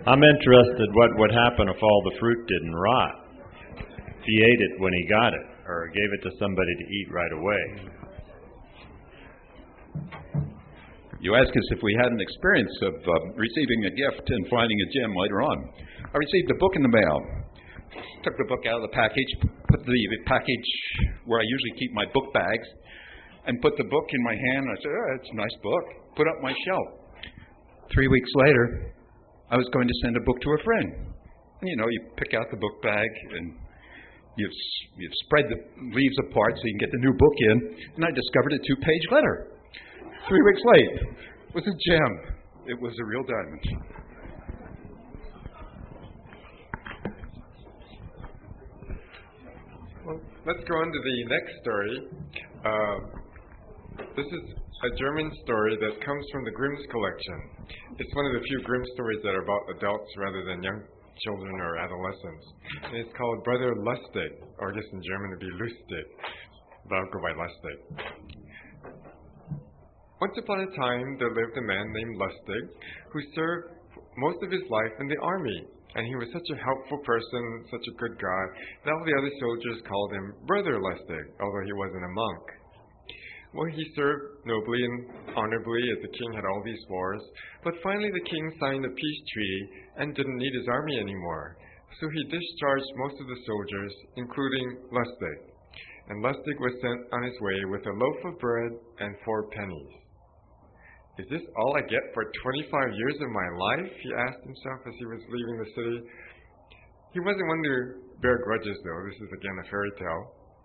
I'm interested what would happen if all the fruit didn't rot. If he ate it when he got it, or gave it to somebody to eat right away. You ask us if we had an experience of receiving a gift and finding a gem later on. I received a book in the mail. Took the book out of the package, put the package where I usually keep my book bags, and put the book in my hand. I said, oh, it's a nice book. Put up my shelf. 3 weeks later, I was going to send a book to a friend. And you pick out the book bag and you've spread the leaves apart so you can get the new book in. And I discovered a 2-page letter. 3 weeks late, it was a gem. It was a real diamond. Well, let's go on to the next story. This is a German story that comes from the Grimm's collection. It's one of the few Grimm stories that are about adults rather than young children or adolescents. And it's called Brother Lustig, or I guess in German it would be Lustig. But I'll go by Lustig. Once upon a time, there lived a man named Lustig who served most of his life in the army. And he was such a helpful person, such a good guy, that all the other soldiers called him Brother Lustig, although he wasn't a monk. Well, he served nobly and honorably as the king had all these wars, but finally the king signed a peace treaty and didn't need his army anymore. So he discharged most of the soldiers, including Lustig. And Lustig was sent on his way with a loaf of bread and 4 pennies. Is this all I get for 25 years of my life? He asked himself as he was leaving the city. He wasn't one to bear grudges, though. This is again a fairy tale.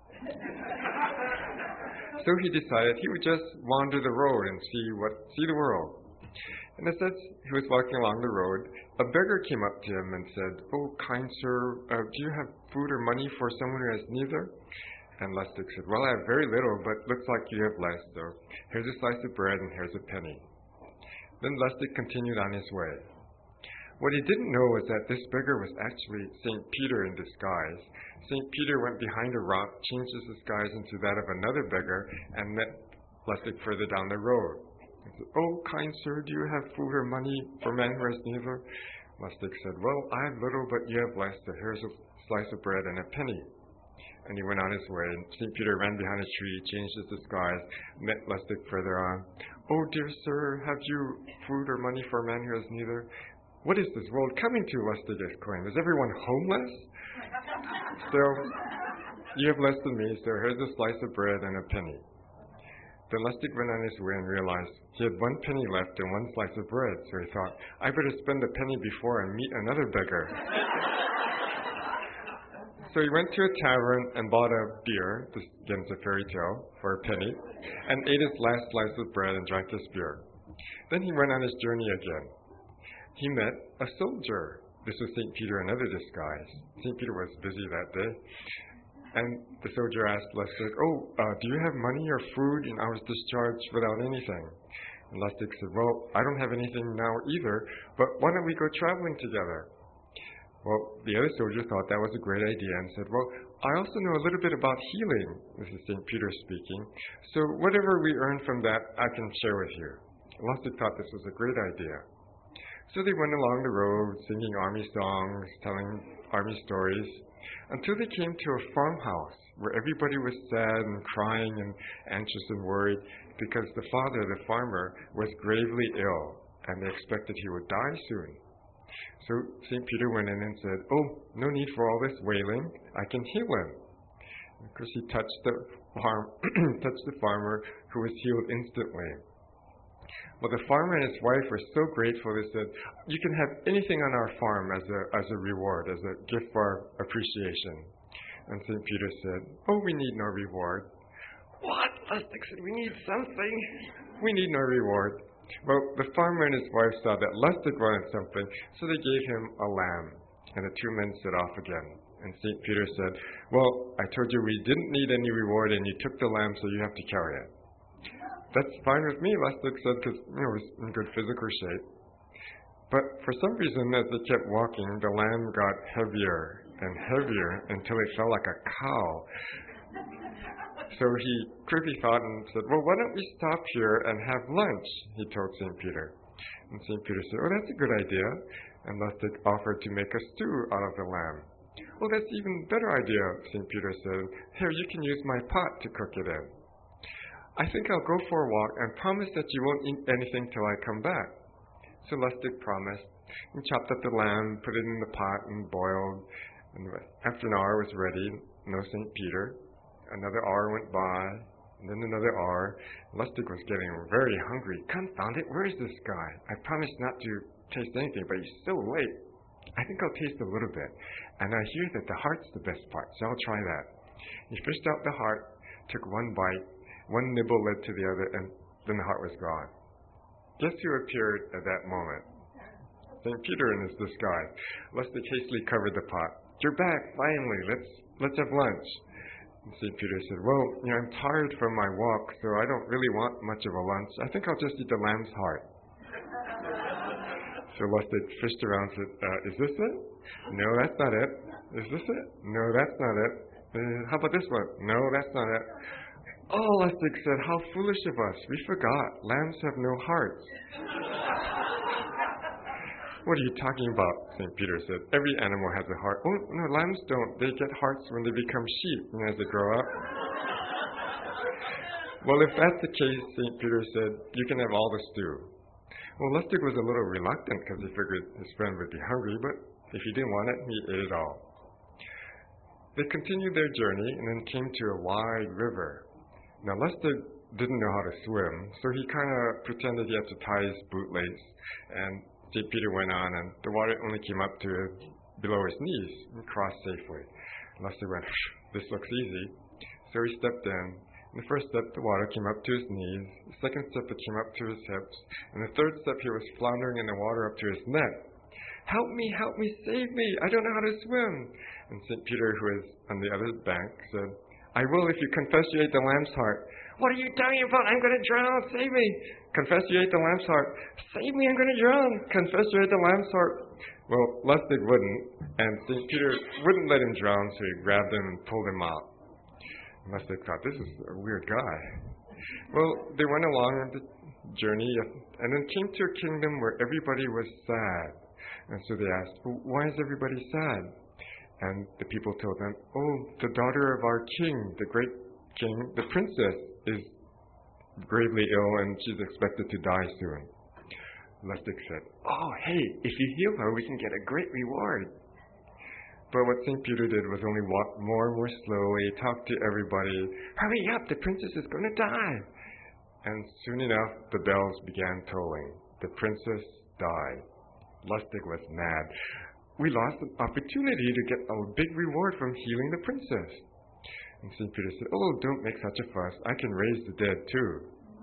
So he decided he would just wander the road and see the world. And as he was walking along the road, a beggar came up to him and said, "Oh, kind sir, do you have food or money for someone who has neither?" And Lustig said, "Well, I have very little, but looks like you have less, so here's a slice of bread and here's a penny." Then Lustig continued on his way. What he didn't know was that this beggar was actually St. Peter in disguise. St. Peter went behind a rock, changed his disguise into that of another beggar, and met Lustig further down the road. He said, "Oh, kind sir, do you have food or money for man who has neither?" Lustig said, "Well, I have little, but you have less, so here's a slice of bread and a penny." And he went on his way, and St. Peter ran behind a tree, changed his disguise, met Lustig further on. "Oh, dear sir, have you food or money for a man who has neither?" "What is this world coming to?" Lustig exclaimed. "Is everyone homeless?" "Still, you have less than me, so here's a slice of bread and a penny." Then Lustig went on his way and realized he had 1 penny left and 1 slice of bread, so he thought, "I better spend the penny before and meet another beggar." So he went to a tavern and bought a beer, this again is a fairy tale, for a penny, and ate his last slice of bread and drank his beer. Then he went on his journey again. He met a soldier. This was St. Peter in other disguise. St. Peter was busy that day. And the soldier asked Lustig, "Do you have money or food?" And I was discharged without anything. And Lustig said, "Well, I don't have anything now either, but why don't we go traveling together?" Well, the other soldier thought that was a great idea and said, "Well, I also know a little bit about healing." This is St. Peter speaking. "So whatever we earn from that, I can share with you." Lustig thought this was a great idea. So they went along the road, singing army songs, telling army stories, until they came to a farmhouse where everybody was sad and crying and anxious and worried because the father, the farmer, was gravely ill and they expected he would die soon. So St. Peter went in and said, "Oh, no need for all this wailing. I can heal him." And of course, he touched the farmer, who was healed instantly. Well, the farmer and his wife were so grateful. They said, "You can have anything on our farm as a reward, as a gift for our appreciation." And St. Peter said, "Oh, we need no reward." "What?" Lustig said, "We need something." "We need no reward." Well, the farmer and his wife saw that Lustig wanted something, so they gave him a lamb. And the 2 men set off again. And St. Peter said, "Well, I told you we didn't need any reward, and you took the lamb, so you have to carry it." "That's fine with me," Lustig said, because it was in good physical shape. But for some reason, as they kept walking, the lamb got heavier and heavier until it felt like a cow. So he quickly thought and said, "Well, why don't we stop here and have lunch?" He told St. Peter. And St. Peter said, oh, that's a good idea. And Lustig offered to make a stew out of the lamb. Oh, that's even better idea, St. Peter said. Here, you can use my pot to cook it in. I think I'll go for a walk and promise that you won't eat anything till I come back. So Lustig promised. He chopped up the lamb, put it in the pot, and boiled. And after an hour was ready, no St. Peter. Another hour went by, and then another hour. Lustig was getting very hungry. Confound it, where is this guy? I promised not to taste anything, but he's so late. I think I'll taste a little bit. And I hear that the heart's the best part, so I'll try that. He fished out the heart, took one bite, one nibble led to the other, and then the heart was gone. Guess who appeared at that moment? St. Peter in his disguise. Lustig hastily covered the pot. You're back, finally. Let's have lunch. And St. Peter said, well, I'm tired from my walk, so I don't really want much of a lunch. I think I'll just eat the lamb's heart. So Lustig fished around and said, is this it? No, that's not it. Is this it? No, that's not it. How about this one? No, that's not it. Oh, Lustig said, how foolish of us. We forgot. Lambs have no hearts. What are you talking about? St. Peter said. Every animal has a heart. Oh, no, lambs don't. They get hearts when they become sheep as they grow up. Well, if that's the case, St. Peter said, you can have all the stew. Well, Lustig was a little reluctant because he figured his friend would be hungry, but if he didn't want it, he ate it all. They continued their journey and then came to a wide river. Now, Lustig didn't know how to swim, so he kind of pretended he had to tie his bootlace, and St. Peter went on, and the water only came up to below his knees and crossed safely. Lustig went, this looks easy. So he stepped in. In the first step, the water came up to his knees. The second step, it came up to his hips. And the third step, he was floundering in the water up to his neck. Help me, save me. I don't know how to swim. And St. Peter, who was on the other bank, said, I will if you confess you ate the lamb's heart. What are you talking about? I'm going to drown. Save me. Confess you ate the lamb's heart. Save me, I'm going to drown. Confess you ate the lamb's heart. Well, Lustig wouldn't, and St. Peter wouldn't let him drown, so he grabbed him and pulled him out. Lustig thought, this is a weird guy. Well, they went along the journey and then came to a kingdom where everybody was sad. And so they asked, well, why is everybody sad? And the people told them, oh, the daughter of our king, the great king, the princess, is gravely ill and she's expected to die soon. Lustig said, oh, hey, if you heal her, we can get a great reward. But what St. Peter did was only walk more and more slowly, talk to everybody. Hurry up, the princess is going to die. And soon enough, the bells began tolling. The princess died. Lustig was mad. We lost an opportunity to get a big reward from healing the princess. And St. Peter said, oh, don't make such a fuss. I can raise the dead too.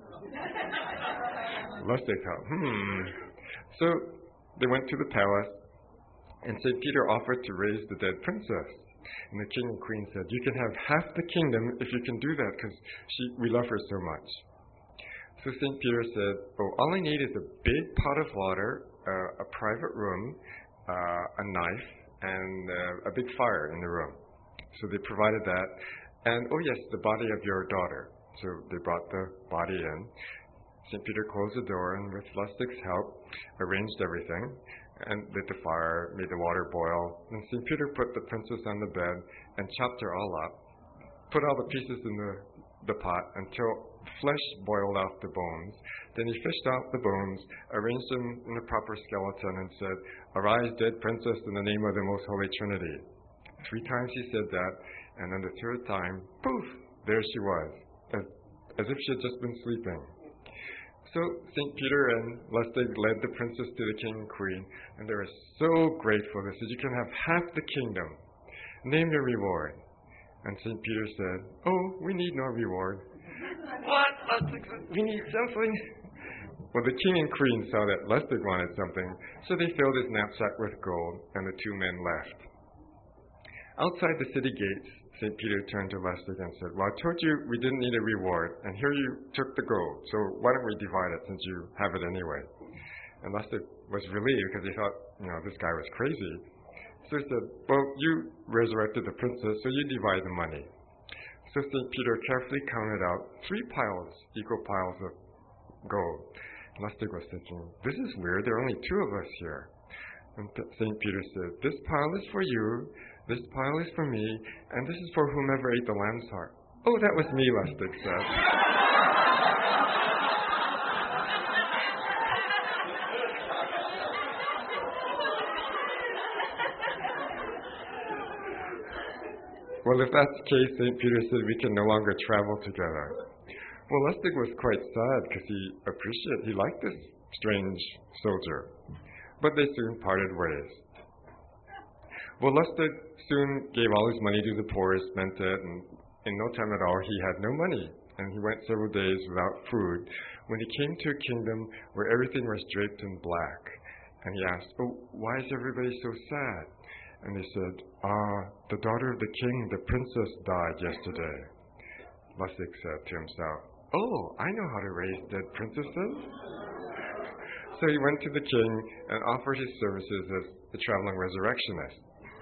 Lustig thought, So they went to the palace, and St. Peter offered to raise the dead princess. And the king and queen said, you can have half the kingdom if you can do that, because we love her so much. So St. Peter said, oh, all I need is a big pot of water, a private room, a knife, and a big fire in the room. So they provided that. And, oh yes, the body of your daughter. So they brought the body in. St. Peter closed the door and with Lustig's help arranged everything and lit the fire, made the water boil. And St. Peter put the princess on the bed and chopped her all up, put all the pieces in the pot until flesh boiled off the bones. Then he fished out the bones, arranged them in the proper skeleton and said, arise, dead princess, in the name of the Most Holy Trinity. 3 times he said that, and then the 3rd time, poof, there she was, as if she had just been sleeping. So St. Peter and Lustig led the princess to the king and queen, and they were so grateful. They said, you can have half the kingdom. Name your reward. And St. Peter said, oh, we need no reward. What? Lustig said, we need something. Well, the king and queen saw that Lustig wanted something, so they filled his knapsack with gold, and the 2 men left. Outside the city gates, St. Peter turned to Lustig and said, well, I told you we didn't need a reward, and here you took the gold, so why don't we divide it since you have it anyway? And Lustig was relieved because he thought, this guy was crazy. So he said, well, you resurrected the princess, so you divide the money. So St. Peter carefully counted out 3 piles, equal piles of gold. Lustig was thinking, this is weird, there are only two of us here. And St. Peter said, this pile is for you, this pile is for me, and this is for whomever ate the lamb's heart. Oh, that was me, Lustig said. Well, if that's the case, St. Peter said we can no longer travel together. Well, Lustig was quite sad because he liked this strange soldier. But they soon parted ways. Well, Lustig soon gave all his money to the poor, spent it, and in no time at all he had no money. And he went several days without food when he came to a kingdom where everything was draped in black. And he asked, oh, why is everybody so sad? And they said, the daughter of the king, the princess, died yesterday. Lustig said to himself, oh, I know how to raise dead princesses. So he went to the king and offered his services as a traveling resurrectionist.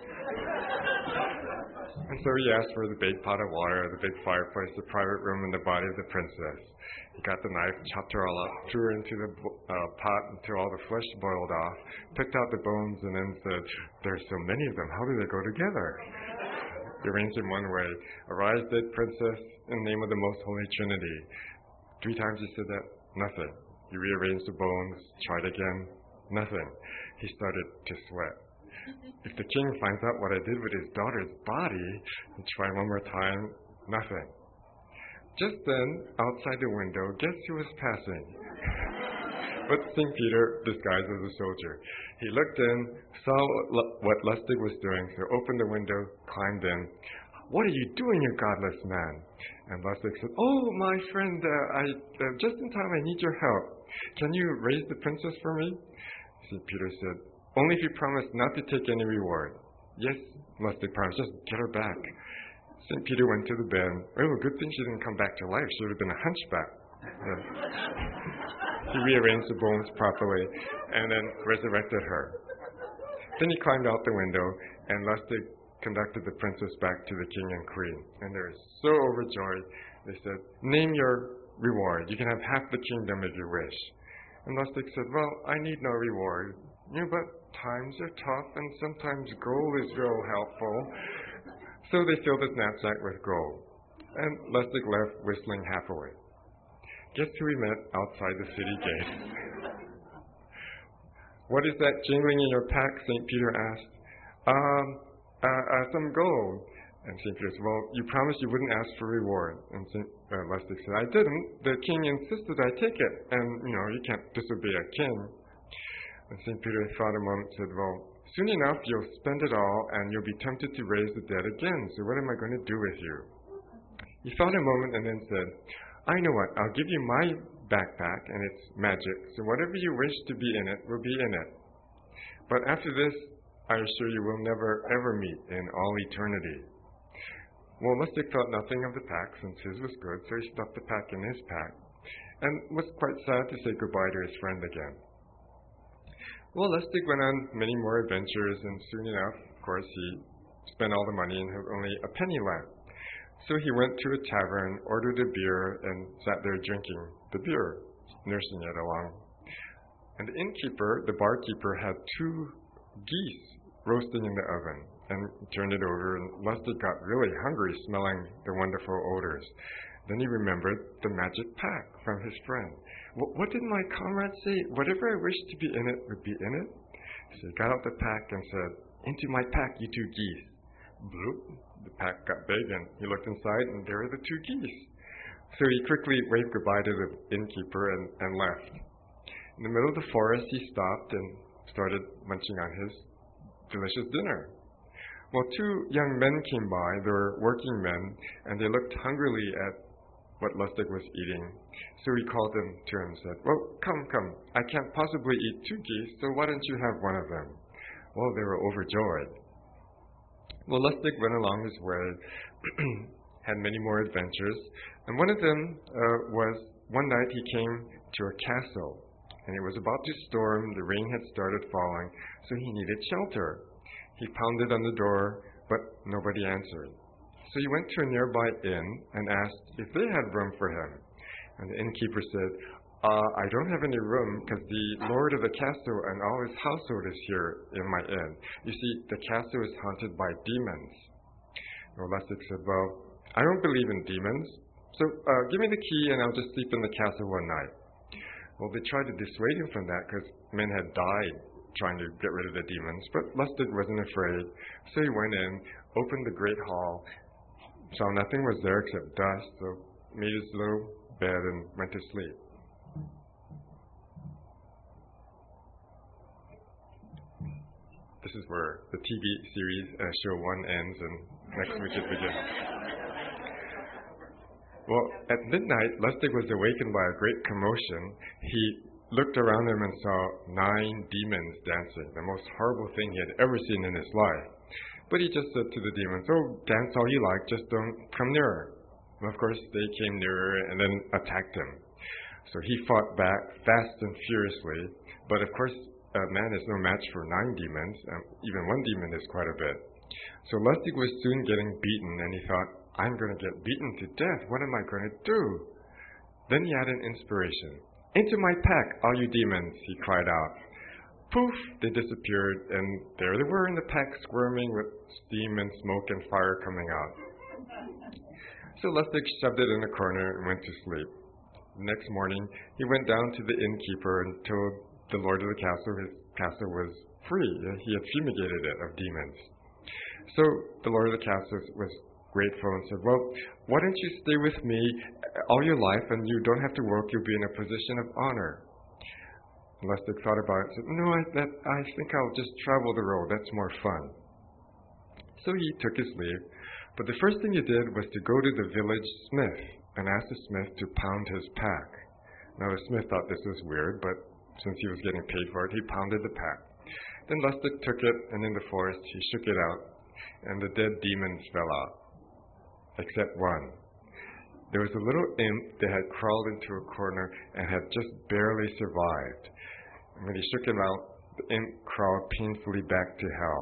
And so he asked for the big pot of water, the big fireplace, the private room, and the body of the princess. He got the knife, chopped her all up, threw her into the pot until all the flesh boiled off, picked out the bones, and then said, there's so many of them, how do they go together? He arranged in one way, arise, dead princess, in the name of the most holy Trinity. 3 times he said that, nothing. He rearranged the bones, tried again, nothing. He started to sweat. If the king finds out what I did with his daughter's body, he tried one more time, nothing. Just then, outside the window, guess who was passing? But St. Peter, disguised as a soldier. He looked in, saw what Lustig was doing, so opened the window, climbed in. What are you doing, you godless man? And Lustig said, oh, my friend, just in time I need your help. Can you raise the princess for me? St. Peter said, only if you promise not to take any reward. Yes, Lustig promised, just get her back. St. Peter went to the bed. Oh, good thing she didn't come back to life. She would have been a hunchback. Yeah. He rearranged the bones properly and then resurrected her. Then he climbed out the window, and Lustig conducted the princess back to the king and queen. And they were so overjoyed, they said, name your reward. You can have half the kingdom if you wish. And Lustig said, well, I need no reward. But times are tough, and sometimes gold is real helpful. So they filled his knapsack with gold. And Lustig left whistling happily. Guess who he met outside the city gate? What is that jingling in your pack? St. Peter asked. Some gold. And St. Peter said, well, you promised you wouldn't ask for reward. And Lustig said, I didn't. The king insisted I take it. And, you can't disobey a king. And St. Peter thought a moment and said, well, soon enough you'll spend it all and you'll be tempted to raise the dead again. So what am I going to do with you? He thought a moment and then said, I know what, I'll give you my backpack and it's magic. So whatever you wish to be in it will be in it. But after this, I assure you we'll never ever meet in all eternity. Well, Lustig thought nothing of the pack since his was good, so he stuffed the pack in his pack and was quite sad to say goodbye to his friend again. Well, Lustig went on many more adventures, and soon enough, of course, he spent all the money and had only a penny left. So he went to a tavern, ordered a beer, and sat there drinking the beer, nursing it along. And the innkeeper, the barkeeper, had 2 geese roasting in the oven, and turned it over, and Lustig got really hungry, smelling the wonderful odors. Then he remembered the magic pack from his friend. What did my comrade say? Whatever I wished to be in it would be in it. So he got out the pack and said, into my pack, you 2 geese. Bloop. The pack got big, and he looked inside, and there were the 2 geese. So he quickly waved goodbye to the innkeeper and left. In the middle of the forest, he stopped and started munching on his delicious dinner. Well, 2 young men came by. They were working men, and they looked hungrily at what Lustig was eating. So he called them to him and said, well, come, I can't possibly eat 2 geese, so why don't you have one of them? Well, they were overjoyed. Well, Lustig went along his way, had many more adventures, and one of them was, one night he came to a castle, and it was about to storm, the rain had started falling, so he needed shelter. He pounded on the door, but nobody answered. So he went to a nearby inn and asked if they had room for him. And the innkeeper said, I don't have any room because the lord of the castle and all his household is here in my inn. You see, the castle is haunted by demons. Well, Lustig said, well, I don't believe in demons, so give me the key and I'll just sleep in the castle one night. Well, they tried to dissuade him from that because men had died trying to get rid of the demons, but Lustig wasn't afraid, so he went in, opened the great hall, saw nothing was there except dust, so made his little bed and went to sleep. This is where the TV series show 1 ends and next week it begins. Well, at midnight, Lustig was awakened by a great commotion. He looked around him and saw 9 demons dancing, the most horrible thing he had ever seen in his life. But he just said to the demons, oh, dance all you like, just don't come nearer. And of course, they came nearer and then attacked him. So he fought back fast and furiously, but of course, man is no match for 9 demons. Even 1 demon is quite a bit. So Lustig was soon getting beaten, and he thought, I'm going to get beaten to death. What am I going to do? Then he had an inspiration. Into my pack, all you demons, he cried out. Poof, they disappeared, and there they were in the pack, squirming with steam and smoke and fire coming out. So Lustig shoved it in a corner and went to sleep. The next morning, he went down to the innkeeper and told the lord of the castle his castle was free. He had fumigated it of demons. So the lord of the castle was grateful and said, well, why don't you stay with me all your life and you don't have to work, you'll be in a position of honor. And Lustig thought about it and said, no, I think I'll just travel the road, that's more fun. So he took his leave, but the first thing he did was to go to the village smith and ask the smith to pound his pack. Now the smith thought this was weird, but since he was getting paid for it, he pounded the pack. Then Lustig took it, and in the forest he shook it out, and the dead demons fell out, except one. There was a little imp that had crawled into a corner and had just barely survived. And when he shook him out, the imp crawled painfully back to hell.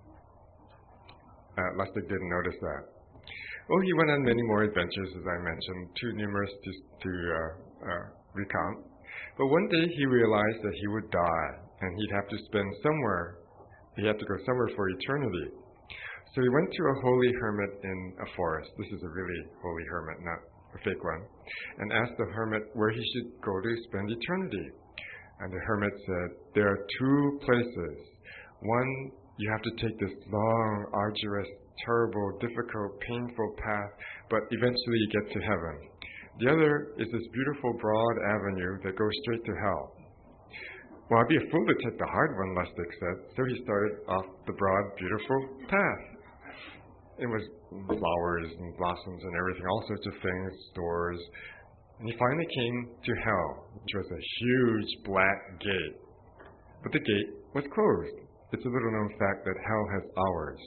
Lustig didn't notice that. Oh, he went on many more adventures, as I mentioned, too numerous to recount. But one day he realized that he would die, and he'd have to spend somewhere. He had to go somewhere for eternity. So he went to a holy hermit in a forest. This is a really holy hermit, not a fake one. And asked the hermit where he should go to spend eternity. And the hermit said, there are 2 places. One, you have to take this long, arduous, terrible, difficult, painful path, but eventually you get to heaven. The other is this beautiful, broad avenue that goes straight to hell. Well, I'd be a fool to take the hard one, Lustig said. So he started off the broad, beautiful path. It was flowers and blossoms and everything, all sorts of things, stores. And he finally came to hell, which was a huge black gate. But the gate was closed. It's a little known fact that hell has hours.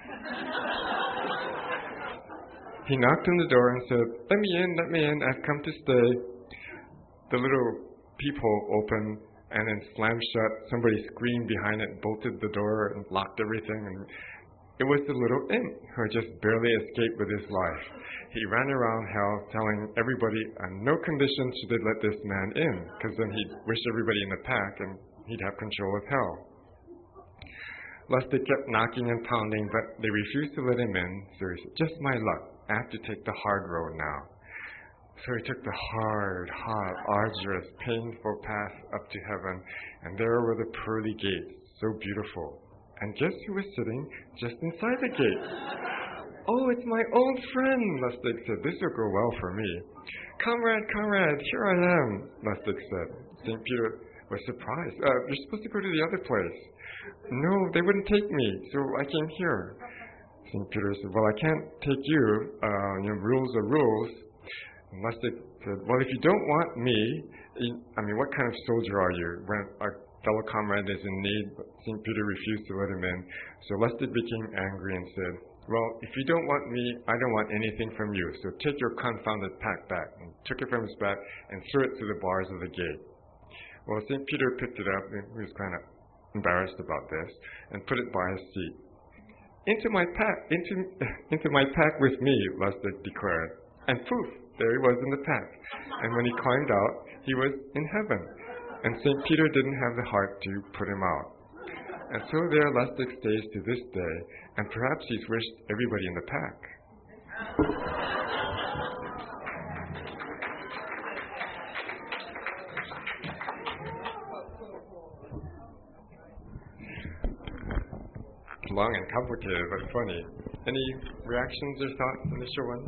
He knocked on the door and said, let me in, I've come to stay. The little peephole opened and then slammed shut. Somebody screamed behind it, bolted the door and locked everything. And it was the little imp who had just barely escaped with his life. He ran around hell telling everybody on no conditions should they let this man in, because then he'd wish everybody in the pack and he'd have control of hell. Lustig kept knocking and pounding, but they refused to let him in, so he said, just my luck. I have to take the hard road now. So he took the hard, hot, arduous, painful path up to heaven, and there were the pearly gates, so beautiful. And guess who was sitting just inside the gates? Oh, it's my old friend, Lustig said. This will go well for me. Comrade, here I am, Lustig said. St. Peter was surprised. You're supposed to go to the other place. No, they wouldn't take me, so I came here. St. Peter said, well, I can't take you. Rules are rules. And Lustig said, well, if you don't want me, what kind of soldier are you? When a fellow comrade is in need, but St. Peter refused to let him in. So Lustig became angry and said, well, if you don't want me, I don't want anything from you. So take your confounded pack back. And took it from his back and threw it through the bars of the gate. Well, St. Peter picked it up, and he was kind of embarrassed about this, and put it by his seat. Into my pack with me, Lustig declared. And poof, there he was in the pack. And when he climbed out, he was in heaven. And St. Peter didn't have the heart to put him out. And so there Lustig stays to this day, and perhaps he's wished everybody in the pack. Long and complicated, but funny. Any reactions or thoughts, initial ones?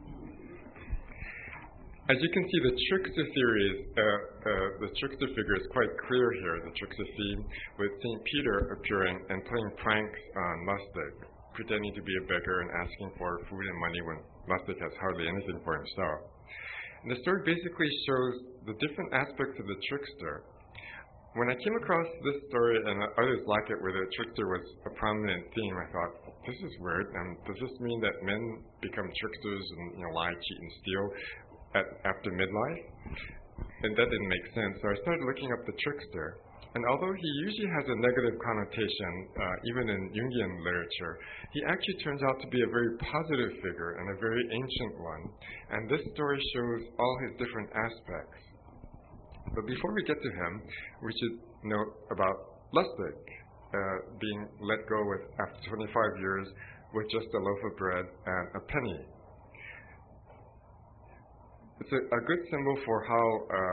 As you can see, the trickster theory the trickster figure is quite clear here, the trickster theme, with St. Peter appearing and playing pranks on Lustig, pretending to be a beggar and asking for food and money when Lustig has hardly anything for himself. And the story basically shows the different aspects of the trickster. When I came across this story and others like it where the trickster was a prominent theme, I thought, this is weird. Does this mean that men become tricksters and lie, cheat, and steal after midlife? And that didn't make sense. So I started looking up the trickster. And although he usually has a negative connotation, even in Jungian literature, he actually turns out to be a very positive figure and a very ancient one. And this story shows all his different aspects. But before we get to him, we should note about Lustig being let go after 25 years with just a loaf of bread and a penny. It's a good symbol for how,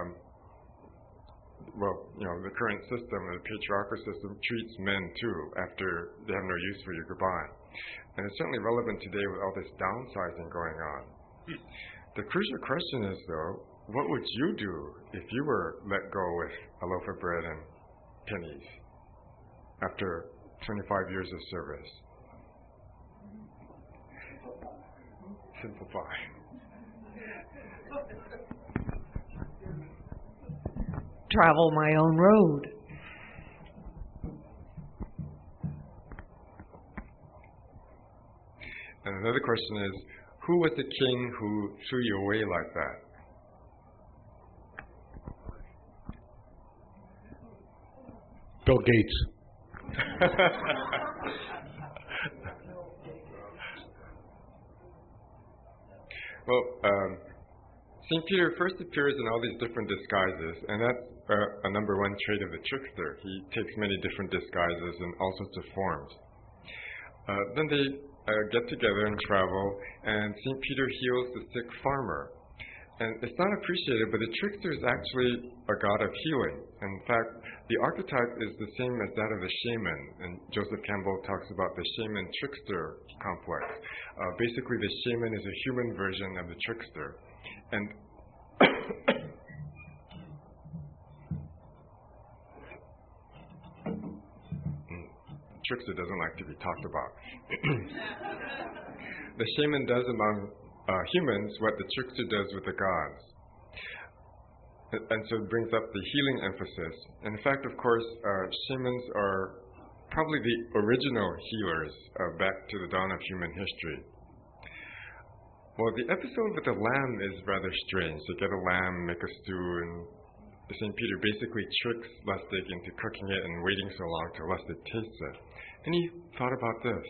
the current system, the patriarchal system, treats men too after they have no use for you. Goodbye. And it's certainly relevant today with all this downsizing going on. The crucial question is, though, what would you do if you were let go with a loaf of bread and pennies after 25 years of service? Simplify. Travel my own road. And another question is, who was the king who threw you away like that? Bill Gates. Well, St. Peter first appears in all these different disguises, and that's a number one trait of the trickster. He takes many different disguises in all sorts of forms. Then they get together and travel, and St. Peter heals the sick farmer. And it's not appreciated, but the trickster is actually a god of healing. In fact, the archetype is the same as that of the shaman, and Joseph Campbell talks about the shaman-trickster complex. Basically, the shaman is a human version of the trickster. And trickster doesn't like to be talked about. The shaman does among humans what the trickster does with the gods. And so it brings up the healing emphasis. And in fact, of course, shamans are probably the original healers back to the dawn of human history. Well, the episode with the lamb is rather strange. They get a lamb, make a stew, and St. Peter basically tricks Lustig into cooking it and waiting so long till Lustig tastes it. Any thought about this?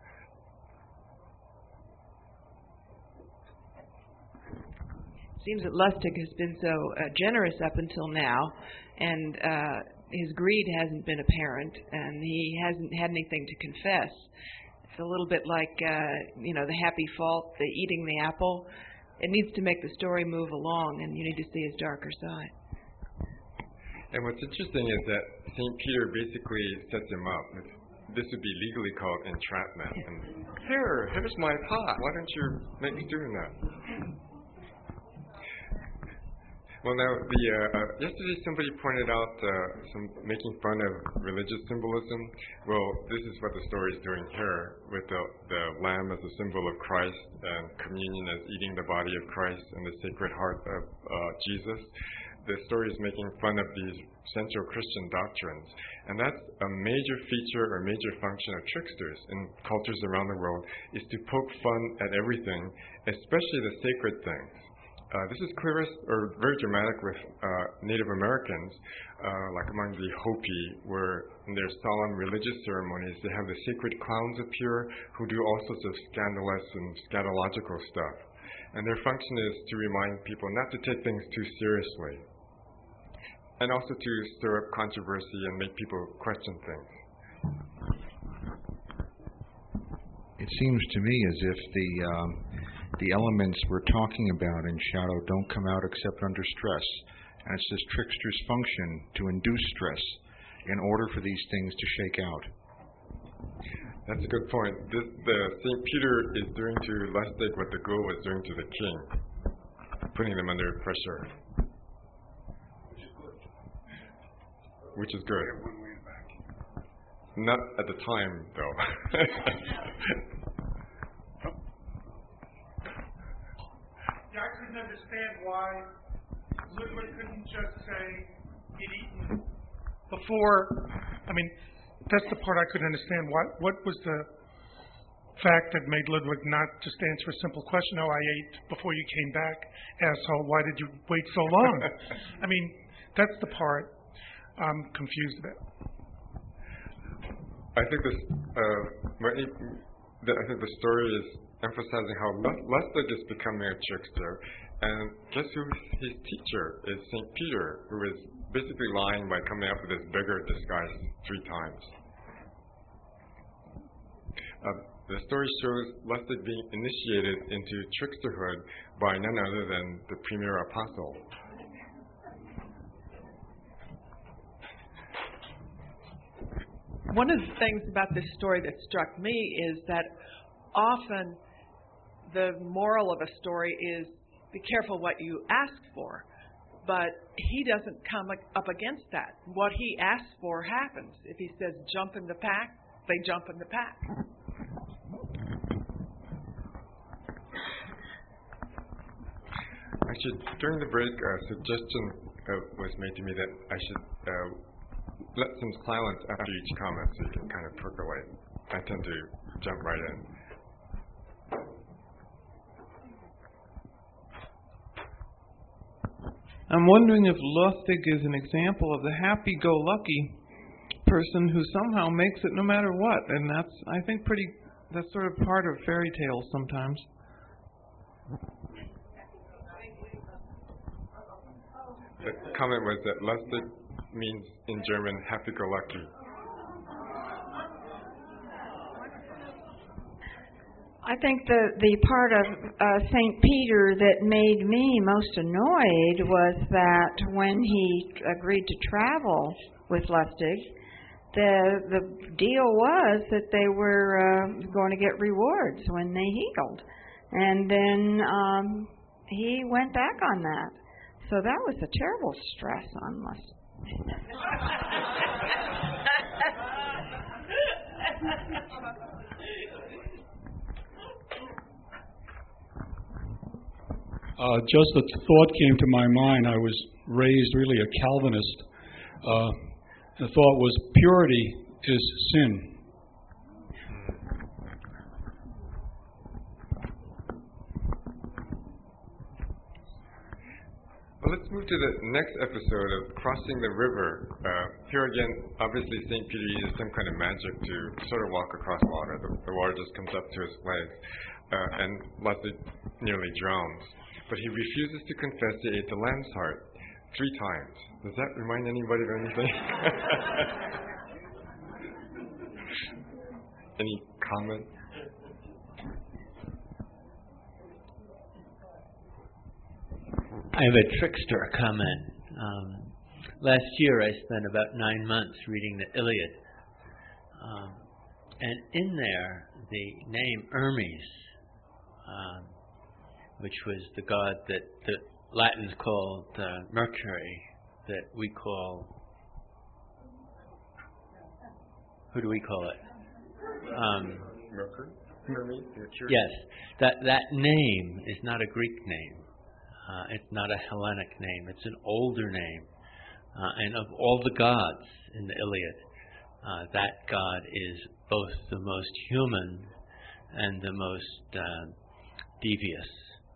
Seems that Lustig has been so generous up until now, and his greed hasn't been apparent, and he hasn't had anything to confess. It's a little bit like, the happy fault, the eating the apple. It needs to make the story move along, and you need to see his darker side. And what's interesting is that St. Peter basically sets him up. This would be legally called entrapment. And here's my pot. Why don't you make stew in that? Well, now, yesterday somebody pointed out making fun of religious symbolism. Well, this is what the story is doing here, with the lamb as a symbol of Christ, and communion as eating the body of Christ, and the Sacred Heart of Jesus. The story is making fun of these central Christian doctrines. And that's a major feature or major function of tricksters in cultures around the world, is to poke fun at everything, especially the sacred things. This is clearest or very dramatic with Native Americans, like among the Hopi, where in their solemn religious ceremonies they have the sacred clowns appear who do all sorts of scandalous and scatological stuff. And their function is to remind people not to take things too seriously, and also to stir up controversy and make people question things. It seems to me as if the elements we're talking about in shadow don't come out except under stress. And it's this trickster's function to induce stress in order for these things to shake out. That's a good point. The St. Peter is doing to Lustig what the ghoul was doing to the king, putting them under pressure. Which is good. Not at the time, though. Yeah, I couldn't understand why Ludwig couldn't just say he'd eaten before. I mean, that's the part I couldn't understand. What was the fact that made Ludwig not just answer a simple question? Oh, I ate before you came back, asshole. Why did you wait so long? I mean, that's the part I'm confused about. I think the story is emphasizing how Lustig is becoming a trickster, and guess who his teacher is? St. Peter, who is basically lying by coming up with this beggar disguise 3 times. The story shows Lustig being initiated into tricksterhood by none other than the premier apostle. One of the things about this story that struck me is that often the moral of a story is be careful what you ask for. But he doesn't come up against that. What he asks for happens. If he says jump in the pack, they jump in the pack. During the break, a suggestion was made to me that I should let some silence after each comment so you can kind of percolate. I tend to jump right in. I'm wondering if Lustig is an example of the happy-go-lucky person who somehow makes it no matter what, and I think that's sort of part of fairy tales sometimes. The comment was that Lustig means in German happy-go-lucky. I think the part of St. Peter that made me most annoyed was that when he agreed to travel with Lustig, the deal was that they were going to get rewards when they healed. And then he went back on that. So that was a terrible stress on Lustig. Just a thought came to my mind. I was raised really a Calvinist. The thought was purity is sin. Well, let's move to the next episode of Crossing the River. Here again, obviously St. Peter uses some kind of magic to sort of walk across water. The water just comes up to his legs, and Lustig nearly drowns. But he refuses to confess he ate the lamb's heart 3 times. Does that remind anybody of anything? Any comment? I have a trickster comment. Last year I spent about 9 months reading the Iliad. And in there, the name Hermes, which was the god that the Latins called Mercury, that we call... Who do we call it? Mercury? Hermes? Mercury? Yes. That name is not a Greek name. It's not a Hellenic name. It's an older name. And of all the gods in the Iliad, that god is both the most human and the most devious.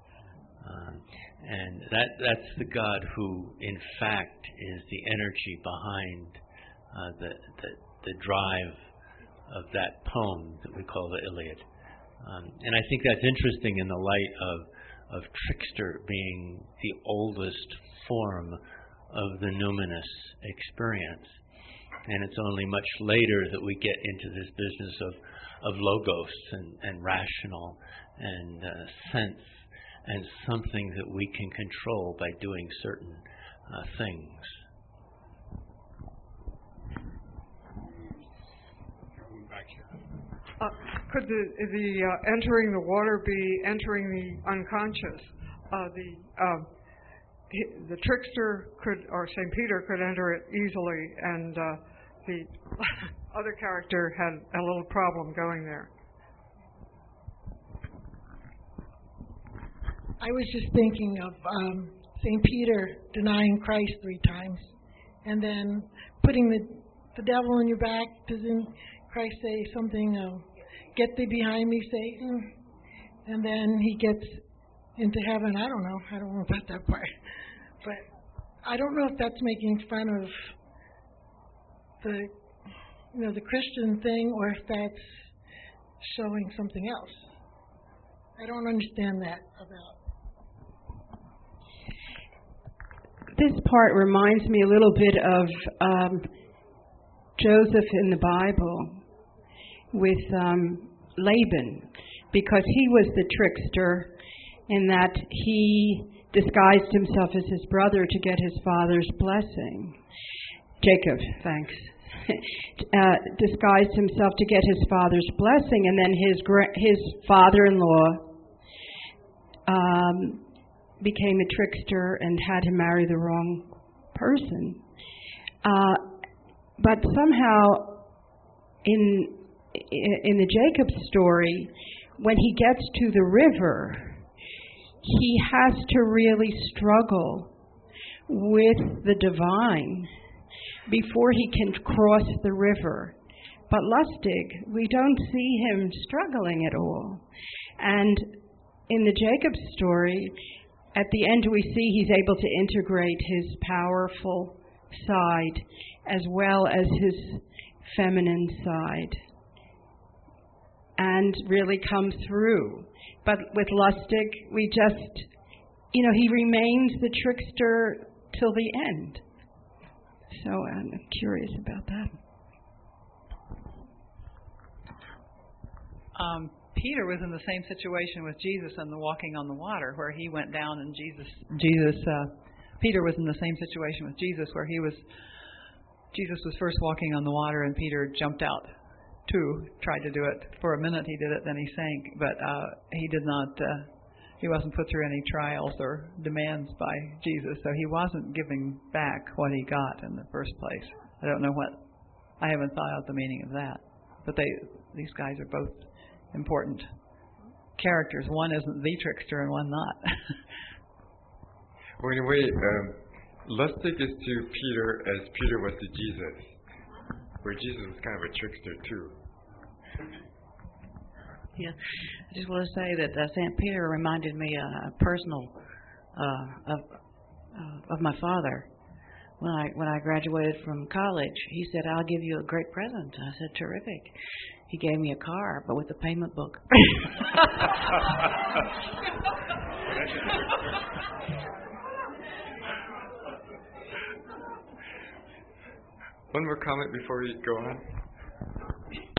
And that's the god who, in fact, is the energy behind the drive of that poem that we call the Iliad. And I think that's interesting in the light of trickster being the oldest form of the numinous experience. And it's only much later that we get into this business of logos and rational and sense and something that we can control by doing certain things. Could the entering the water be entering the unconscious? The trickster could, or St. Peter could enter it easily, and the other character had a little problem going there. I was just thinking of St. Peter denying Christ 3 times, and then putting the devil on your back. Doesn't Christ say something, get thee behind me, Satan? And then he gets into heaven. I don't know about that part. But I don't know if that's making fun of the Christian thing, or if that's showing something else. I don't understand that about. This part reminds me a little bit of Joseph in the Bible with Laban, because he was the trickster in that he disguised himself as his brother to get his father's blessing. Jacob, thanks. Disguised himself to get his father's blessing, and then his father-in-law became a trickster and had him marry the wrong person. But somehow, in the Jacob story, when he gets to the river, he has to really struggle with the divine before he can cross the river. But Lustig, we don't see him struggling at all. And in the Jacob story, at the end we see he's able to integrate his powerful side as well as his feminine side and really come through. But with Lustig, we just, he remains the trickster till the end. So I'm curious about that. Peter was in the same situation with Jesus and the walking on the water, where he went down and Peter was in the same situation with Jesus, where Jesus was first walking on the water and Peter jumped out too, tried to do it. For a minute he did it, then he sank, but he wasn't put through any trials or demands by Jesus, so he wasn't giving back what he got in the first place. I haven't thought out the meaning of that. But these guys are both important characters. One isn't the trickster and one not. Well, in a way, Lustig is to Peter as Peter was to Jesus, where Jesus was kind of a trickster too. Yeah, I just want to say that St. Peter reminded me personal of my father. When I graduated from college, he said, "I'll give you a great present." I said, "Terrific." He gave me a car, but with a payment book. One more comment before we go on.